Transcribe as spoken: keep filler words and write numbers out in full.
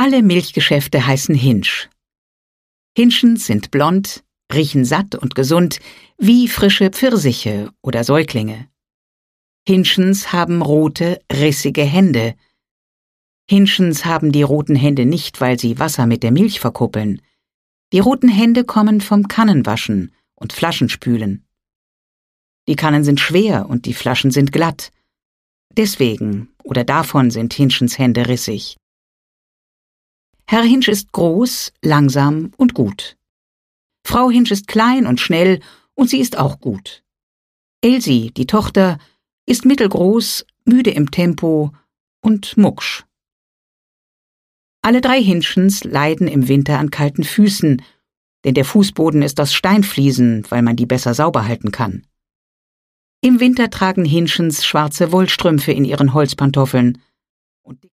Alle Milchgeschäfte heißen Hinsch. Hinschens sind blond, riechen satt und gesund wie frische Pfirsiche oder Säuglinge. Hinschens haben rote, rissige Hände. Hinschens haben die roten Hände nicht, weil sie Wasser mit der Milch verkuppeln. Die roten Hände kommen vom Kannenwaschen und Flaschenspülen. Die Kannen sind schwer und die Flaschen sind glatt. Deswegen oder davon sind Hinschens Hände rissig. Herr Hinsch ist groß, langsam und gut. Frau Hinsch ist klein und schnell und sie ist auch gut. Elsie, die Tochter, ist mittelgroß, müde im Tempo und mucksch. Alle drei Hinschens leiden im Winter an kalten Füßen, denn der Fußboden ist aus Steinfliesen, weil man die besser sauber halten kann. Im Winter tragen Hinschens schwarze Wollstrümpfe in ihren Holzpantoffeln und